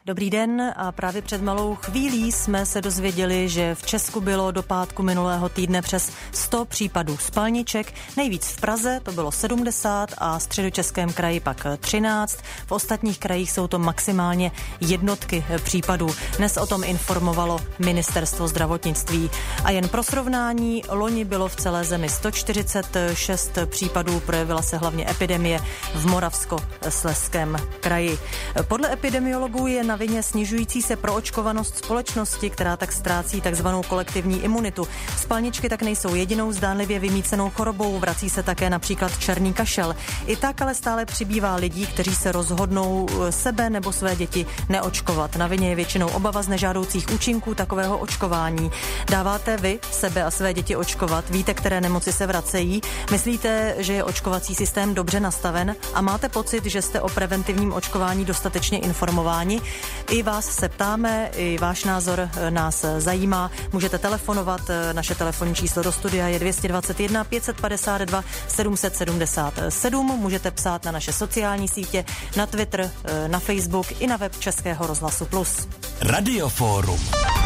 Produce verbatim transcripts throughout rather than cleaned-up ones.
Dobrý den a právě před malou chvílí jsme se dozvěděli, že v Česku bylo do pátku minulého týdne přes sto případů spalniček. Nejvíc v Praze, to bylo sedmdesát, a v Středočeském kraji pak třináct. V ostatních krajích jsou to maximálně jednotky případů. Dnes o tom informovalo Ministerstvo zdravotnictví. A jen pro srovnání, loni bylo v celé zemi sto čtyřicet šest případů, projevila se hlavně epidemie v Moravskoslezském kraji. Podle epidemiologů je na vině snižující se proočkovanost společnosti, která tak ztrácí takzvanou kolektivní imunitu. Spalničky tak nejsou jedinou zdánlivě vymýcenou chorobou, vrací se také například černý kašel. I tak ale stále přibývá lidí, kteří se rozhodnou sebe nebo své děti neočkovat. Na vině je většinou obava z nežádoucích účinků takového očkování. Dáváte vy sebe a své děti očkovat? Víte, které nemoci se vracejí? Myslíte, že je očkovací systém dobře nastaven? A máte pocit, že jste o preventivním očkování dostatečně informováni? I vás se ptáme, i váš názor nás zajímá. Můžete telefonovat, naše telefonní číslo do studia je dvě stě dvacet jedna pět set padesát dva sedm set sedmdesát sedm. Můžete psát na naše sociální sítě, na Twitter, na Facebook i na web Českého rozhlasu Plus. Radioforum.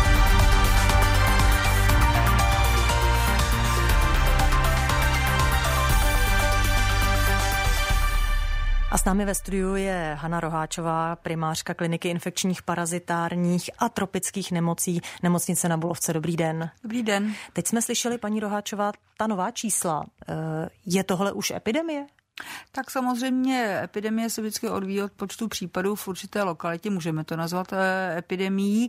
A s námi ve studiu je Hana Roháčová, primářka kliniky infekčních, parazitárních a tropických nemocí Nemocnice Na Bulovce. Dobrý den. Dobrý den. Teď jsme slyšeli, paní Roháčová, ta nová čísla. Je tohle už epidemie? Tak samozřejmě epidemie se vždycky odvíjí od počtu případů v určité lokalitě, můžeme to nazvat epidemií,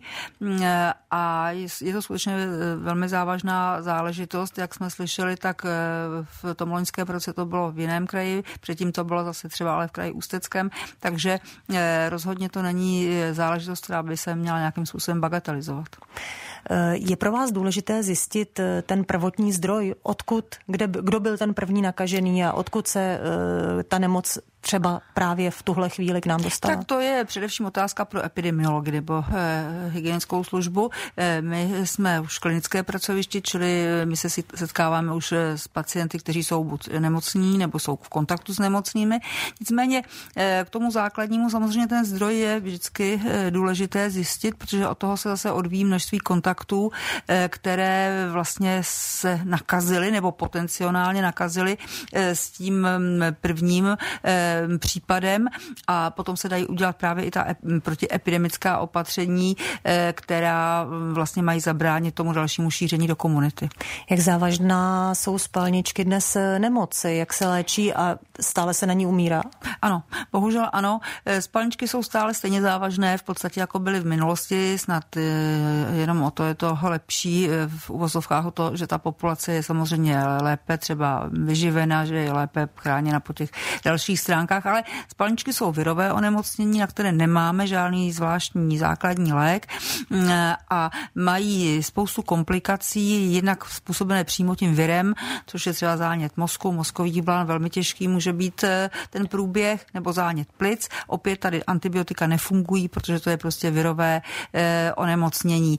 a je to skutečně velmi závažná záležitost. Jak jsme slyšeli, tak v tom loňském roce to bylo v jiném kraji, předtím to bylo zase třeba ale v kraji Ústeckém, takže rozhodně to není záležitost, která by se měla nějakým způsobem bagatelizovat. Je pro vás důležité zjistit ten prvotní zdroj, odkud, kde, kdo byl ten první nakažený a odkud se ta nemoc třeba právě v tuhle chvíli k nám dostala? Tak to je především otázka pro epidemiology nebo eh, hygienickou službu. Eh, my jsme už klinické pracoviště, čili my se setkáváme už s pacienty, kteří jsou buď nemocní nebo jsou v kontaktu s nemocnými. Nicméně eh, k tomu základnímu samozřejmě ten zdroj je vždycky eh, důležité zjistit, protože od toho se zase odvíjí množství kontaktů, eh, které vlastně se nakazily nebo potenciálně nakazily eh, s tím prvním eh, případem, a potom se dají udělat právě i ta protiepidemická opatření, která vlastně mají zabránit tomu dalšímu šíření do komunity. Jak závažná jsou spalničky dnes nemoci? Jak se léčí a stále se na ní umírá? Ano, bohužel ano. Spalničky jsou stále stejně závažné, v podstatě jako byly v minulosti, snad jenom o to je to lepší v uvozovkách o to, že ta populace je samozřejmě lépe třeba vyživena, že je lépe chráněna po těch dalších stránkách, ale spalničky jsou virové onemocnění, na které nemáme žádný zvláštní základní lék a mají spoustu komplikací, jednak způsobené přímo tím virem, což je třeba zánět mozku, mozkový blán, velmi těžký může být ten průběh, nebo zánět plic. Opět tady antibiotika nefungují, protože to je prostě virové onemocnění.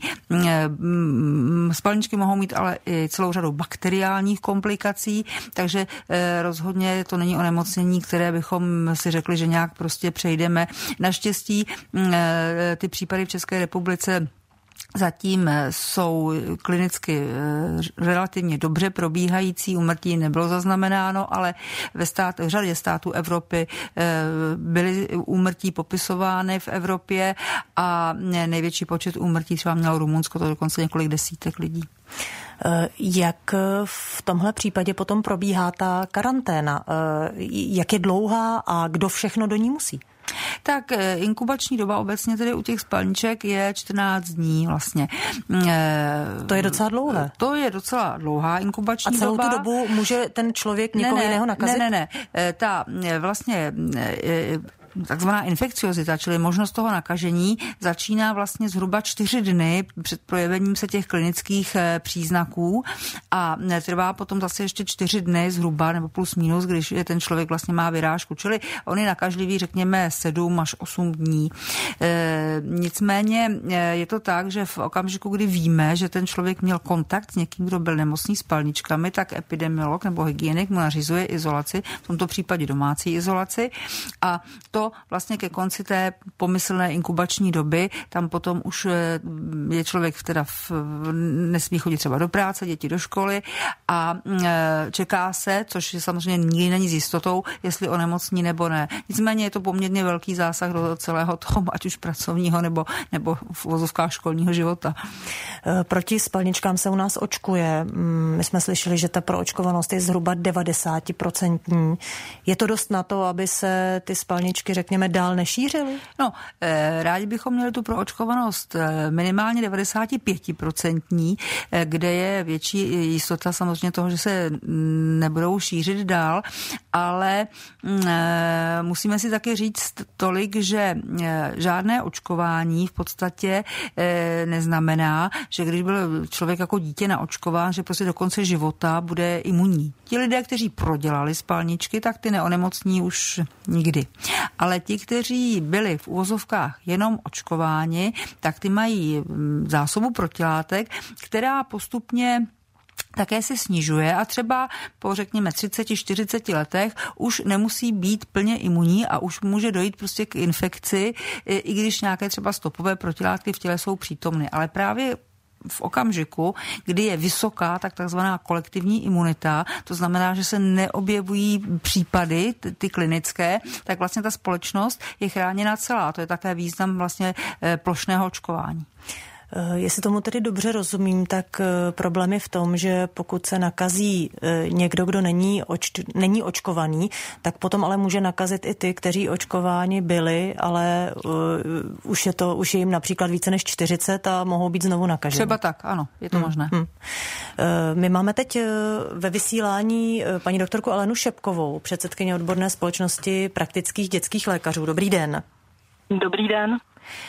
Spalničky mohou mít ale i celou řadu bakteriálních komplikací, takže rozhodně to není onemocnění, které bychom si řekli, že nějak prostě přejdeme. Naštěstí ty případy v České republice zatím jsou klinicky relativně dobře probíhající, úmrtí nebylo zaznamenáno, ale ve stát, v řadě států Evropy byly úmrtí popisovány v Evropě a největší počet úmrtí třeba mělo Rumunsko, to dokonce několik desítek lidí. Jak v tomhle případě potom probíhá ta karanténa? Jak je dlouhá a kdo všechno do ní musí? Tak inkubační doba obecně tedy u těch spalniček je čtrnáct dní vlastně. To je docela dlouhé. To je docela dlouhá inkubační doba. A celou doba. tu dobu může ten člověk někoho jiného nakazit? Ne, ne, ne. Ta vlastně takzvaná infekciozita, čili možnost toho nakažení, začíná vlastně zhruba čtyři dny před projevením se těch klinických příznaků a trvá potom zase ještě čtyři dny zhruba, nebo plus minus, když je ten člověk vlastně má vyrážku. Čili on je nakažlivý, řekněme, sedm až osm dní. E, nicméně je to tak, že v okamžiku, kdy víme, že ten člověk měl kontakt s někým, kdo byl nemocný spalničkami, tak epidemiolog nebo hygienik mu nařizuje izolaci, v tomto případě domácí izolaci, a to nebo vlastně ke konci té pomyslné inkubační doby, tam potom už je člověk teda v, nesmí chodit třeba do práce, děti do školy a čeká se, což je samozřejmě nikdy není s jistotou, jestli onemocní nebo ne. Nicméně je to poměrně velký zásah do celého toho, ať už pracovního nebo, nebo v uvozovkách školního života. Proti spalničkám se u nás očkuje. My jsme slyšeli, že ta proočkovanost je zhruba devadesát procent. Je to dost na to, aby se ty spalničky, řekněme, dál nešířily? No, rádi bychom měli tu proočkovanost minimálně devadesát pět procent, kde je větší jistota samozřejmě toho, že se nebudou šířit dál, ale musíme si taky říct tolik, že žádné očkování v podstatě neznamená, že když byl člověk jako dítě naočkován, že prostě do konce života bude imunní. Ti lidé, kteří prodělali spalničky, tak ty neonemocní už nikdy. Ale ti, kteří byli v uvozovkách jenom očkováni, tak ty mají zásobu protilátek, která postupně také se snižuje a třeba po, řekněme, třicet čtyřicet letech už nemusí být plně imunní a už může dojít prostě k infekci, i když nějaké třeba stopové protilátky v těle jsou přítomny. Ale právě v okamžiku, kdy je vysoká tak takzvaná kolektivní imunita, to znamená, že se neobjevují případy, ty klinické, tak vlastně ta společnost je chráněna celá. To je také význam vlastně plošného očkování. Jestli tomu tedy dobře rozumím, tak problém je v tom, že pokud se nakazí někdo, kdo není, oč, není očkovaný, tak potom ale může nakazit i ty, kteří očkováni byli, ale uh, už je to, už je jim například více než čtyřicet a mohou být znovu nakaženi. Třeba tak, ano, je to hmm. možné. Hmm. My máme teď ve vysílání paní doktorku Alenu Šepkovou, předsedkyně odborné společnosti praktických dětských lékařů. Dobrý den. Dobrý den.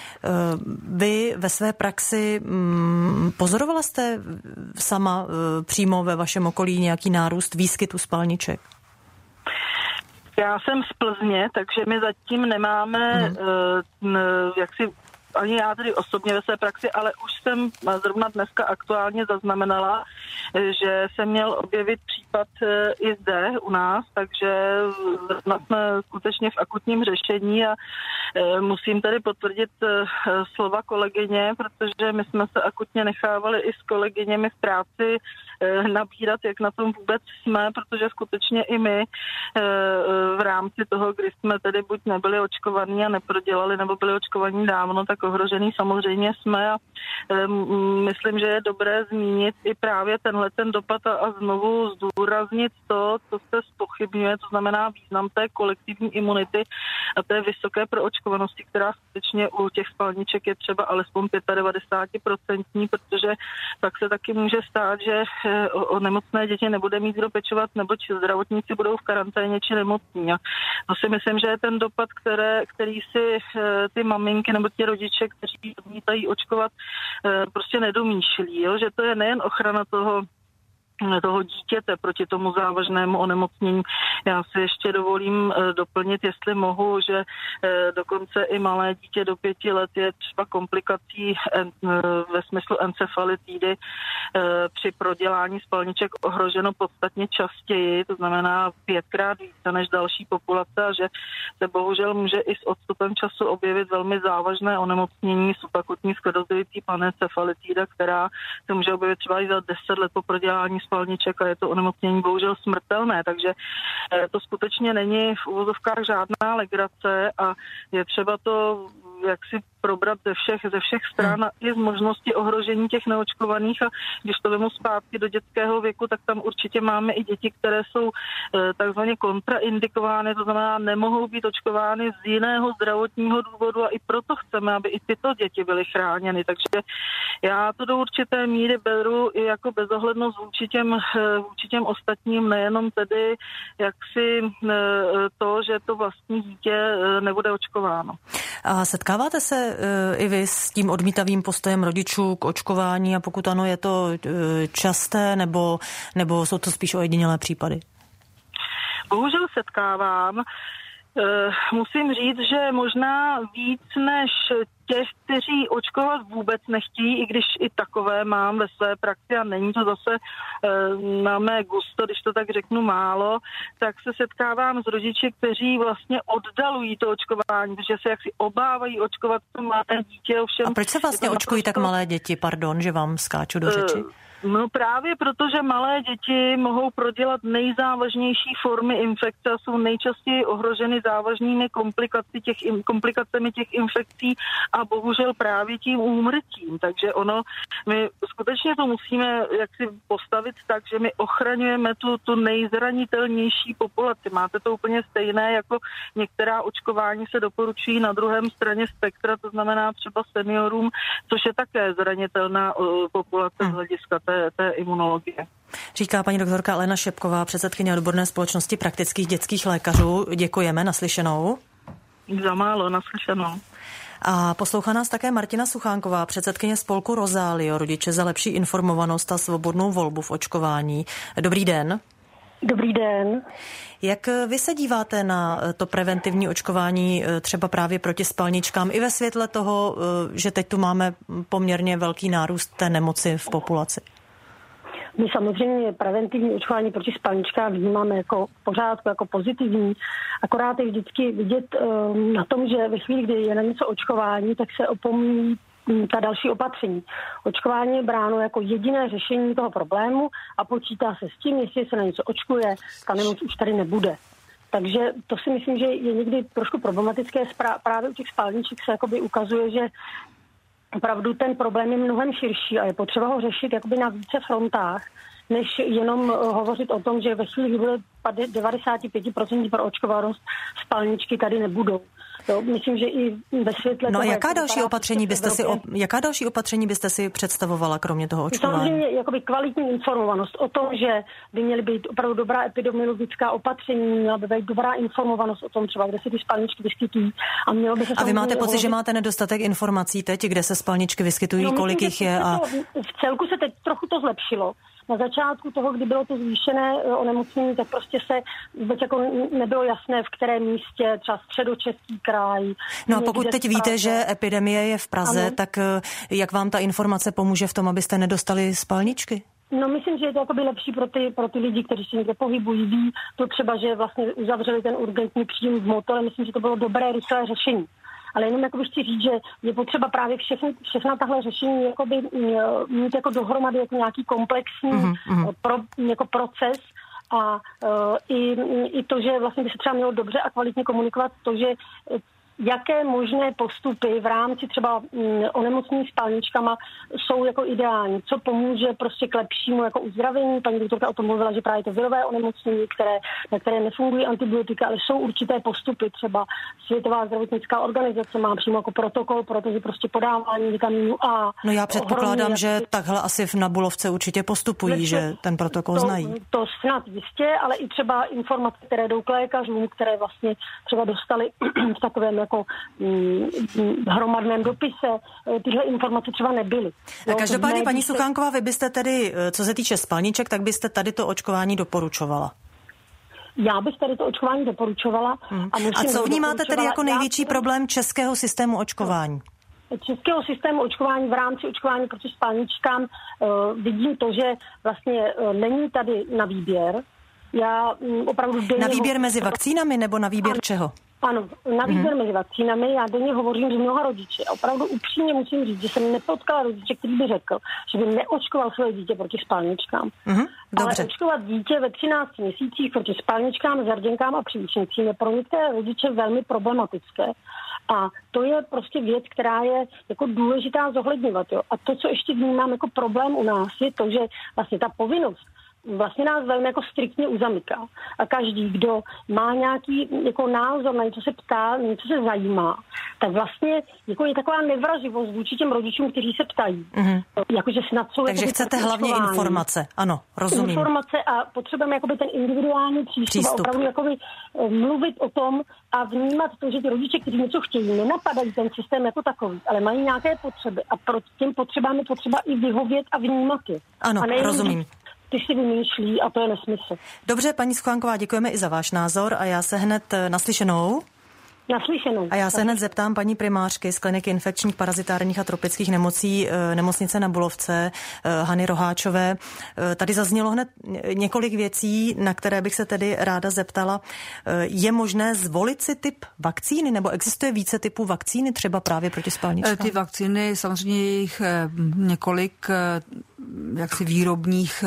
Vy ve své praxi pozorovala jste sama přímo ve vašem okolí nějaký nárůst výskytu spalniček? Já jsem z Plzně, takže my zatím nemáme hmm. jaksi ani já tedy osobně ve své praxi, ale už jsem zrovna dneska aktuálně zaznamenala, že se měl objevit případ i zde u nás, takže jsme skutečně v akutním řešení a musím tady potvrdit slova kolegyně, protože my jsme se akutně nechávali i s kolegyněmi v práci nabírat, jak na tom vůbec jsme, protože skutečně i my v rámci toho, kdy jsme tedy buď nebyli očkovaní a neprodělali, nebo byli očkovaní dávno, tak ohrožený samozřejmě jsme a myslím, že je dobré zmínit i právě tenhle ten dopad a, a znovu zdůraznit to, co se zpochybňuje, to znamená význam té kolektivní imunity a té vysoké proočkovanosti, která skutečně u těch spalniček je třeba alespoň devadesát pět procent, protože pak se taky může stát, že o, o nemocné děti nebude mít kdo pečovat, neboť zdravotníci budou v karanténě či nemocní. A to si myslím, že je ten dopad, které, který si ty maminky nebo ti rodiče, kteří odmítají očkovat, prostě nedomýšlí, jo? Že to je nejen ochrana toho toho dítěte proti tomu závažnému onemocnění. Já si ještě dovolím doplnit, jestli mohu, že dokonce i malé dítě do pěti let je třeba komplikací ve smyslu encefalitidy při prodělání spalniček ohroženo podstatně častěji, to znamená pětkrát více než další populace a že se bohužel může i s odstupem času objevit velmi závažné onemocnění subakutní sklerozoidní panencefalitida, která se může objevit třeba i za deset let po prodělání spalniček a je to onemocnění bohužel smrtelné, takže to skutečně není v uvozovkách žádná legrace a je třeba to jak si probrat ze všech, ze všech stran a i z možnosti ohrožení těch neočkovaných a když to vemu zpátky do dětského věku, tak tam určitě máme i děti, které jsou e, takzvaně kontraindikovány, to znamená nemohou být očkovány z jiného zdravotního důvodu a i proto chceme, aby i tyto děti byly chráněny. Takže já to do určité míry beru i jako bezohlednost vůči těm, vůči těm ostatním, nejenom tedy jaksi e, to, že to vlastní dítě e, nebude očkováno. A setkáváte se i vy s tím odmítavým postojem rodičů k očkování a pokud ano, je to časté nebo, nebo jsou to spíš ojedinělé případy? Bohužel setkávám. Musím říct, že možná víc než těch, kteří očkovat vůbec nechtějí, i když i takové mám ve své praxi a není to zase e, na mé gusto, když to tak řeknu málo, tak se setkávám s rodiči, kteří vlastně oddalují to očkování, protože se jaksi obávají očkovat to malé dítě. Ovšem, a proč se vlastně očkují naprosto... tak malé děti? Pardon, že vám skáču do řeči. E, No právě proto, že malé děti mohou prodělat nejzávažnější formy infekce a jsou nejčastěji ohroženy závažnými komplikací těch, komplikacemi těch infekcí a bohužel právě tím úmrtím. Takže ono, my skutečně to musíme jaksi postavit tak, že my ochraňujeme tu, tu nejzranitelnější populaci. Máte to úplně stejné, jako některá očkování se doporučují na druhém straně spektra, to znamená třeba seniorům, což je také zranitelná uh, populace z hlediska Té, té imunologie. Říká paní doktorka Alena Šepková, předsedkyně odborné společnosti praktických dětských lékařů. Děkujeme, naslyšenou. Za málo, naslyšenou. A poslouchá nás také Martina Suchánková, předsedkyně spolku Rozálio, rodiče za lepší informovanost a svobodnou volbu v očkování. Dobrý den. Dobrý den. Jak vy se díváte na to preventivní očkování třeba právě proti spalničkám i ve světle toho, že teď tu máme poměrně velký nárůst té nemoci v populaci? My samozřejmě preventivní očkování proti spalničkám vnímáme jako v pořádku, jako pozitivní. Akorát je vždycky vidět um, na tom, že ve chvíli, kdy je na něco očkování, tak se opomíjí ta další opatření. Očkování je bráno jako jediné řešení toho problému a počítá se s tím, jestli se na něco očkuje, ta nemoc už tady nebude. Takže to si myslím, že je někdy trošku problematické. Právě u těch spalniček se jakoby ukazuje, že opravdu ten problém je mnohem širší a je potřeba ho řešit jakoby na více frontách, než jenom hovořit o tom, že ve chvíli, kdy bude devadesát pět procent proočkovanost, spalničky tady nebudou. Jo, myslím, že i ve světle... No toho, jaká další opatření byste si op, jaká další opatření byste si představovala, kromě toho očkování? Samozřejmě jakoby kvalitní informovanost o tom, že by měly být opravdu dobrá epidemiologická opatření, měla by být dobrá informovanost o tom třeba, kde se ty spalničky vyskytují. A, mělo by se a vy máte pocit, hovořit... že máte nedostatek informací teď, kde se spalničky vyskytují, no, kolik jich je? A... V celku se teď trochu to zlepšilo. Na začátku toho, kdy bylo to zvýšené onemocnění, tak prostě se vůbec jako nebylo jasné, v kterém místě, třeba středočeský kraj. No a pokud teď víte, že epidemie je v Praze, ano. tak jak vám ta informace pomůže v tom, abyste nedostali spalničky? No myslím, že je to jakoby lepší pro ty, pro ty lidi, kteří se někde pohybují, ví to třeba, že vlastně uzavřeli ten urgentní příjem v motore. Myslím, že to bylo dobré, rychlé řešení. Ale jenom jakoby chci říct, že je potřeba právě všechny, všechna tahle řešení jakoby mít jako dohromady jako nějaký komplexní mm-hmm. pro, jako proces a uh, i, i to, že vlastně by se třeba mělo dobře a kvalitně komunikovat to, že jaké možné postupy v rámci třeba onemocnění spalničkama jsou jako ideální, co pomůže prostě k lepšímu jako uzdravení. Paní doktorka o tom mluvila, že právě to virové onemocnění, které, na které nefungují antibiotika, ale jsou určité postupy, třeba Světová zdravotnická organizace má přímo jako protokol, protože prostě podávání vitamínu A. No já předpokládám, ohromí, že takhle asi na Bulovce určitě postupují, lepší, že ten protokol to, znají. To snad jistě, ale i třeba informace, které jdou k lékařům, které vlastně třeba dostali v takovém jako hm, hromadném dopise, tyhle informace třeba nebyly. A každopádně, paní Suchánková, vy byste tedy, co se týče spalniček, tak byste tady to očkování doporučovala? Já bych tady to očkování doporučovala. Hmm. A, a co vnímáte tedy jako největší já... problém českého systému očkování? Českého systému očkování v rámci očkování proti spalničkám uh, vidím to, že vlastně uh, není tady na výběr. Já um, opravdu na výběr ho... mezi vakcínami nebo na výběr ano. čeho? Ano, na výběr mm-hmm. mezi vakcínami. Já denně hovořím s mnoha rodiči a opravdu upřímně musím říct, že jsem nepotkala rodiče, který by řekl, že by neočkoval své dítě proti spalničkám. Mm-hmm. Ale očkovat dítě ve třinácti měsících proti spalničkám, zarděnkám a příušnicím je pro některé rodiče velmi problematické. A to je prostě věc, která je jako důležitá zohledňovat. Jo. A to, co ještě vnímám jako problém u nás, je to, že vlastně ta povinnost vlastně nás velmi jako striktně uzamyká. A každý, kdo má nějaký jako názor, na něco se ptá, něco se zajímá, tak vlastně jako je taková nevraživost vůči těm rodičům, kteří se ptají. Mm-hmm. Jakože snad jsou Takže chcete hlavně informace, ano, rozumím. Informace a potřebujeme jakoby ten individuální přístup, přístup. A opravdu jakoby mluvit o tom a vnímat to, že ty rodiče, kteří něco chtějí, nenapadají ten systém jako takový, ale mají nějaké potřeby a pro těm potřebám je potřeba i vyhovět a vnímat je. Ano, rozumím. Ty si vymýšlí a to je nesmysl. Dobře, paní Suchánková, děkujeme i za váš názor a já se hned naslyšenou. Naslyšenou. A já se hned zeptám paní primářky z kliniky infekčních, parazitárních a tropických nemocí nemocnice Na Bulovce, Hany Roháčové. Tady zaznělo hned několik věcí, na které bych se tedy ráda zeptala. Je možné zvolit si typ vakcíny, nebo existuje více typů vakcíny, třeba právě proti spalničkám? Ty vakcíny, samozřejmě je jich několik jaksi výrobních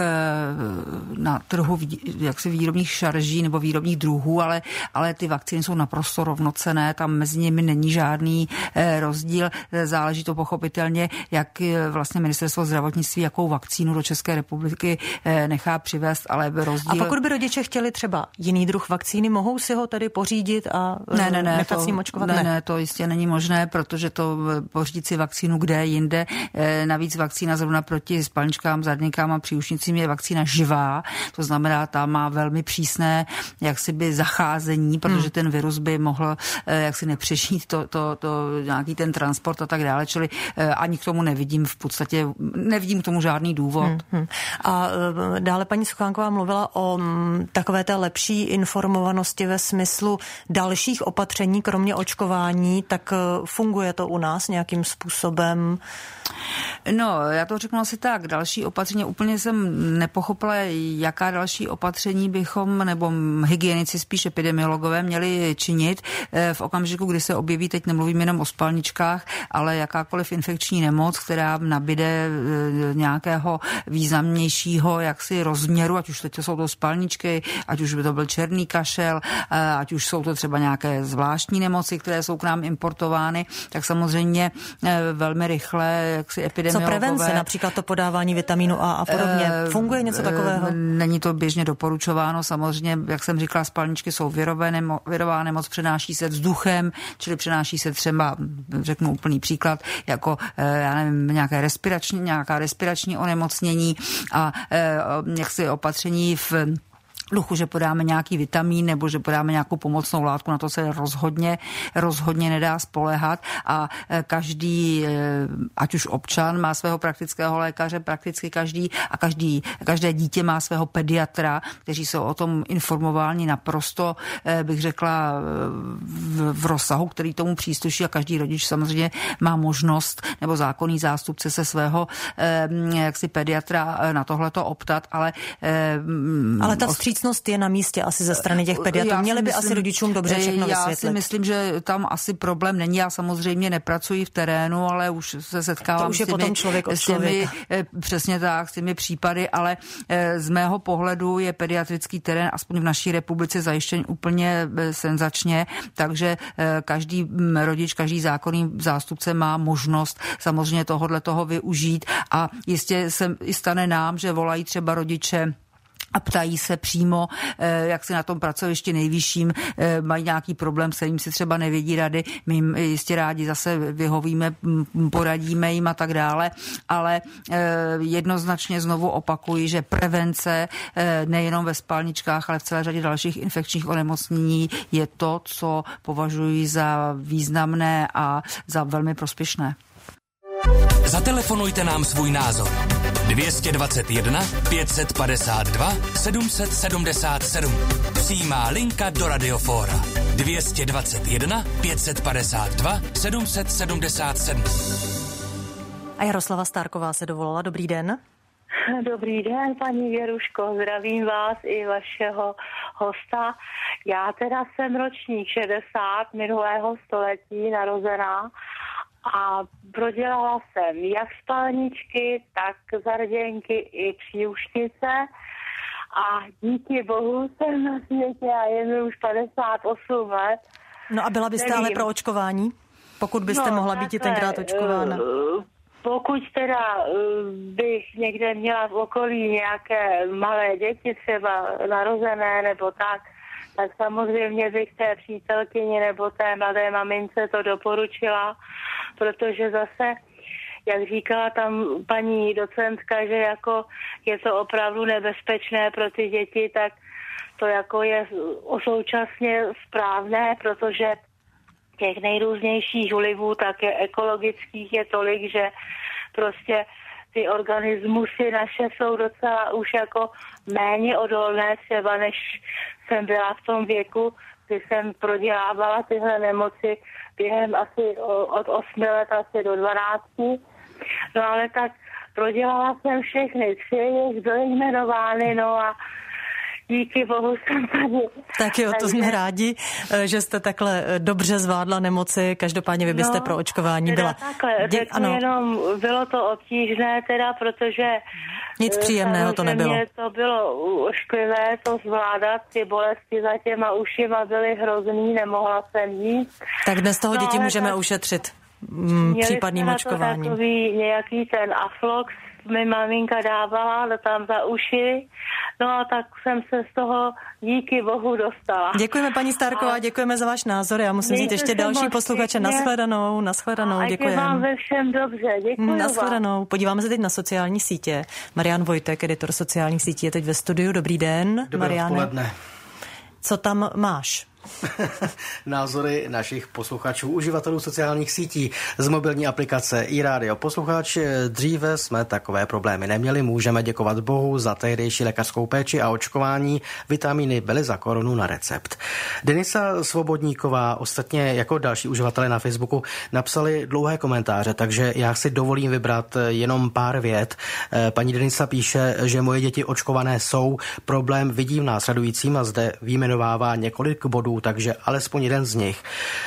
na trhu, jaksi výrobních šarží nebo výrobních druhů, ale, ale ty vakcíny jsou naprosto rovnocenné, tam mezi nimi není žádný rozdíl. Záleží to pochopitelně, jak vlastně ministerstvo zdravotnictví, jakou vakcínu do České republiky nechá přivést, ale rozdíl... A pokud by rodiče chtěli třeba jiný druh vakcíny, mohou si ho tedy pořídit a ne, ne, ne, nechat si očkovat? Ne, ne, to jistě není možné, protože to pořídit si vakcínu kde jinde. Navíc vakcína zrovna proti spalničkám, zadníkám a příušnicím je vakcína živá, to znamená, ta má velmi přísné jaksi by zacházení, protože hmm. ten virus by mohl jaksi nepřežít to, to, to nějaký ten transport a tak dále, čili ani k tomu nevidím v podstatě, nevidím k tomu žádný důvod. Hmm, hmm. A dále paní Suchánková mluvila o takové té lepší informovanosti ve smyslu dalších opatření, kromě očkování, tak funguje to u nás nějakým způsobem? No, já to řeknu asi tak, další opatření, úplně jsem nepochopila, jaká další opatření bychom, nebo hygienici, spíš epidemiologové, měli činit v okamžiku, kdy se objeví, teď nemluvím jenom o spalničkách, ale jakákoliv infekční nemoc, která nabide nějakého významnějšího jaksi rozměru, ať už teď jsou to spalničky, ať už by to byl černý kašel, ať už jsou to třeba nějaké zvláštní nemoci, které jsou k nám importovány, tak samozřejmě velmi rychle jaksi epidemiologové. Co prevence, například to podávání vitamínu A a podobně. Funguje něco takového? Není to běžně doporučováno. Samozřejmě, jak jsem říkala, spalničky jsou virové nemo, virová nemoc, přenáší se vzduchem, čili přenáší se třeba, řeknu úplný příklad, jako já nevím, nějaké respirační, nějaká respirační onemocnění a jaksi opatření v duchu, že podáme nějaký vitamín nebo že podáme nějakou pomocnou látku, na to se rozhodně, rozhodně nedá spoléhat a každý, ať už občan má svého praktického lékaře, prakticky každý a každý, každé dítě má svého pediatra, kteří jsou o tom informováni naprosto, bych řekla, v, v rozsahu, který tomu přísluší a každý rodič samozřejmě má možnost nebo zákonný zástupce se svého jaksi pediatra na tohleto optat, ale ale ta vstříc je na místě asi ze strany těch pediatrů. Měli by myslím, asi rodičům dobře všechno já vysvětlit. Já si myslím, že tam asi problém není. Já samozřejmě nepracuji v terénu, ale už se setkávám to už je s těmi, potom člověk od s těmi přesně tak, s těmi případy, ale z mého pohledu je pediatrický terén aspoň v naší republice zajištěn úplně senzačně, takže každý rodič, každý zákonný zástupce má možnost samozřejmě tohodle toho využít a jistě se stane nám, že volají třeba rodiče a ptají se přímo, jak si na tom pracovišti nejvyšším mají nějaký problém, s kterým si třeba nevědí rady. My jim jistě rádi zase vyhovíme, poradíme jim a tak dále, ale jednoznačně znovu opakuji, že prevence nejenom ve spalničkách, ale v celé řadě dalších infekčních onemocnění je to, co považuji za významné a za velmi prospěšné. Zatelefonujte nám svůj názor. dvě stě dvacet jedna pět padesát dva sedm set sedmdesát sedm. Přímá linka do Radiofóra. dvě stě dvacet jedna pět padesát dva sedm set sedmdesát sedm. A Jaroslava Stárková se dovolala. Dobrý den. Dobrý den, paní Věruško, zdravím vás i vašeho hosta. Já teda jsem ročník šedesát minulého století narozená a prodělala jsem jak spalničky, tak zarděnky i příušnice a díky bohu jsem na světě a je mi už padesát osm let. No a byla byste Nevím. ale pro očkování? Pokud byste no, mohla být i tenkrát očkována. Uh, Pokud teda uh, bych někde měla v okolí nějaké malé děti, třeba narozené nebo tak, tak samozřejmě bych té přítelkyni nebo té mladé mamince to doporučila, protože zase, jak říkala tam paní docentka, že jako je to opravdu nebezpečné pro ty děti, tak to jako je současně správné, protože těch nejrůznějších vlivů, také ekologických, je tolik, že prostě ty organismusy naše jsou docela už jako méně odolné třeba, než jsem byla v tom věku, ty jsem prodělávala tyhle nemoci během asi od osmi let asi do dvanácti. No ale tak prodělala jsem všechny tři, jich byly jmenovány, no a díky bohu jsem tady. Tak jo, to jsme rádi, že jste takhle dobře zvládla nemoci, každopádně vy byste no, pro očkování byla. Takhle, Dě- ano. Jenom bylo to obtížné teda, protože nic příjemného to nebylo. To bylo ošklivé to zvládat, ty bolesti za těma ušima byly hrozný, nemohla jsem jít. Tak dnes toho no, děti můžeme tak ušetřit mm, případným očkováním. Měli jsme nějaký ten Aflox, mi maminka dávala tam za uši, no a tak jsem se z toho díky bohu dostala. Děkujeme, paní Stárková, a děkujeme za váš názor. Já musím říct ještě další posluchače. Nashledanou, nashledanou, děkujeme. A vám ve všem dobře, děkuji. Nashledanou. Podíváme se teď na sociální sítě. Marian Vojtek, editor sociálních sítí, je teď ve studiu. Dobrý den, Dobré Mariane. odpoledne. Co tam máš? Názory našich posluchačů, uživatelů sociálních sítí z mobilní aplikace iRádio Posluchač. Dříve jsme takové problémy neměli, můžeme děkovat Bohu za tehdejší lékařskou péči a očkování. Vitamíny byly za korunu na recept. Denisa Svobodníková, ostatně jako další uživatelé na Facebooku, napsali dlouhé komentáře, takže já si dovolím vybrat jenom pár vět. Paní Denisa píše, že moje děti očkované jsou, problém vidím následujícím a zde vyjmenovává několik bodů, takže alespoň jeden z nich.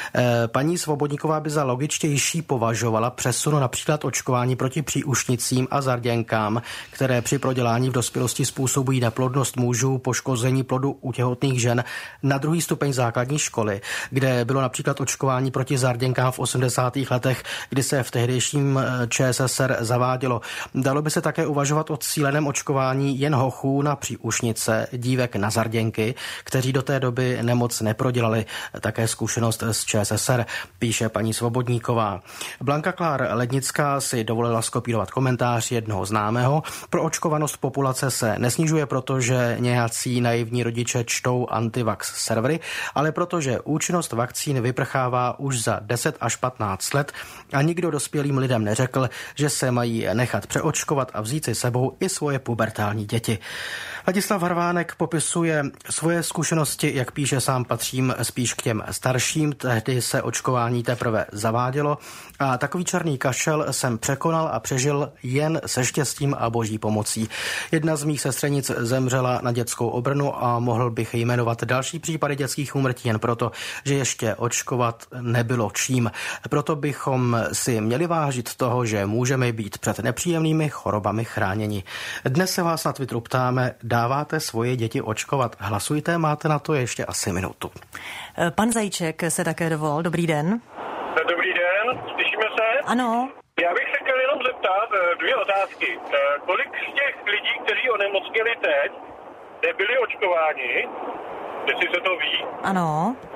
Paní Svobodníková by za logičtější považovala přesun například očkování proti příušnicím a zarděnkám, které při prodělání v dospělosti způsobují neplodnost mužů, poškození plodu u těhotných žen, na druhý stupeň základní školy, kde bylo například očkování proti zarděnkám v osmdesátých letech, kdy se v tehdejším ČSSR zavádělo. Dalo by se také uvažovat o cíleném očkování jen hochů na příušnice, dívek na zarděnky, kteří do té doby nemoc neprodělali. Také zkušenost z ČSSR, píše paní Svobodníková. Blanka Klár Lednická si dovolila skopírovat komentář jednoho známého. Pro očkovanost populace se nesnižuje, protože nějací naivní rodiče čtou antivax servery, ale protože účinnost vakcín vyprchává už za deset až patnáct let a nikdo dospělým lidem neřekl, že se mají nechat přeočkovat a vzít si sebou i svoje pubertální děti. Ladislav Harvánek popisuje svoje zkušenosti, jak píše, sám patřím spíš k těm starším, tehdy se očkování teprve zavádělo a takový černý kašel jsem překonal a přežil jen se štěstím a boží pomocí. Jedna z mých sestřenic zemřela na dětskou obrnu a mohl bych jmenovat další případy dětských úmrtí jen proto, že ještě očkovat nebylo čím. Proto bychom si měli vážit toho, že můžeme být před nepříjemnými chorobami chráněni. Dnes se vás na Twitteru ptáme, dáváte svoje děti očkovat? Hlasujte, máte na to ještě asi minutu. Pan Zajíček se také dovolal. Dobrý den. Dobrý den, slyšíme se? Ano. Já bych se chtěl jenom zeptat dvě otázky. Kolik z těch lidí, kteří onemocněli teď, nebyli očkováni? Jestli se to ví? Ano.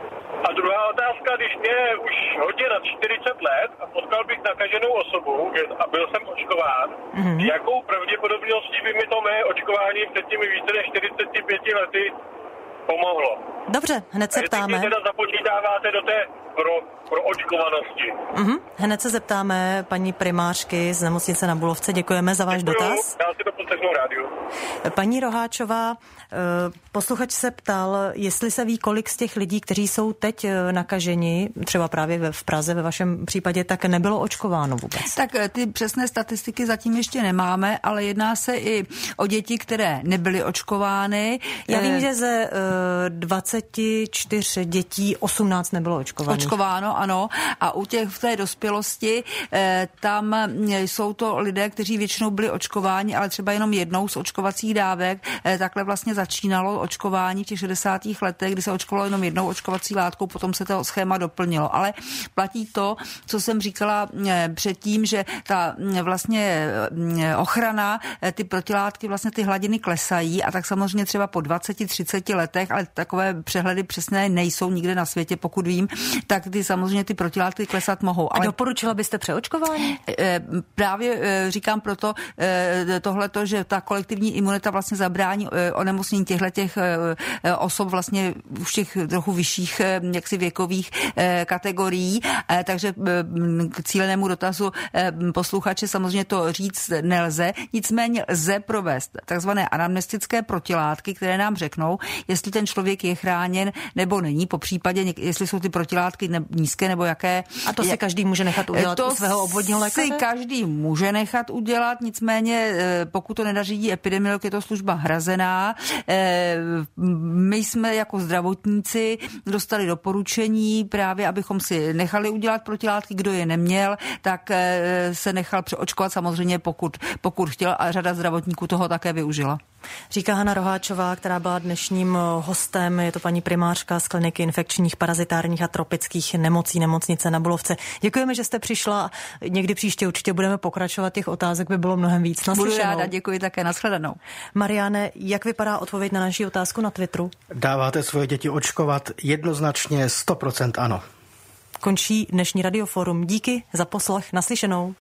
A druhá otázka, když mě už hodně nad čtyřicet let a potkal bych nakaženou osobu a byl jsem očkován, mm-hmm. jakou pravděpodobností by mi to mé očkování před těmi více než čtyřiceti pěti lety pomohlo? Dobře, hned se ptáme. A jestli teda započítáváte do té pro, pro očkovanosti. Mm-hmm. Hned se zeptáme paní primářky z nemocnice na Bulovce. Děkujeme za váš Děkuju, dotaz. já si to poslechnu rádiu. Paní Roháčová, posluchač se ptal, jestli se ví, kolik z těch lidí, kteří jsou teď nakaženi, třeba právě v Praze, ve vašem případě, tak nebylo očkováno vůbec. Tak ty přesné statistiky zatím ještě nemáme, ale jedná se i o děti, které nebyly očkovány. Já vím, že ze dvaceti čtyř dětí osmnáct nebylo očkováno. Očkováno, ano. A u těch v té dospělosti tam jsou to lidé, kteří většinou byli očkováni, ale třeba jenom jednou z očkovacích dávek. Takhle vlastně začínalo očkování v těch šedesátých letech, kdy se očkovalo jenom jednou očkovací látkou, potom se to schéma doplnilo. Ale platí to, co jsem říkala předtím, že ta vlastně ochrana, ty protilátky, vlastně ty hladiny klesají a tak samozřejmě třeba po dvaceti třiceti letech, ale takové přehledy přesné nejsou nikde na světě, pokud vím, tak ty samozřejmě ty protilátky klesat mohou. Ale a doporučila byste přeočkování? Právě říkám proto tohleto, že ta kolektivní imunita vlastně zabrání onemocnění těchto těch osob vlastně už těch trochu vyšších jaksi věkových kategorií, takže k cílenému dotazu posluchače samozřejmě to říct nelze, nicméně lze provést takzvané anamnestické protilátky, které nám řeknou, jestli ten člověk je chráněn nebo není, po případě, jestli jsou ty protilátky nízké nebo jaké. A to si každý může nechat udělat to u svého obvodního lékaře? si každý může nechat udělat, nicméně pokud to nenařídí epidemiolog, je to služba hrazená. My jsme jako zdravotníci dostali doporučení právě, abychom si nechali udělat protilátky, kdo je neměl, tak se nechal přeočkovat samozřejmě, pokud, pokud chtěl, a řada zdravotníků toho také využila. Říká Hana Roháčová, která byla dnešním hostem, je to paní primářka z kliniky infekčních, parazitárních a tropických nemocí nemocnice Na Bulovce. Děkujeme, že jste přišla. Někdy příště určitě budeme pokračovat, těch otázek by bylo mnohem víc. Budu ráda, děkuji také, nashledanou. Mariáne, jak vypadá odpověď na naši otázku na Twitteru? Dáváte svoje děti očkovat? Jednoznačně sto procent ano. Končí dnešní Radioforum. Díky za poslech, naslyšenou.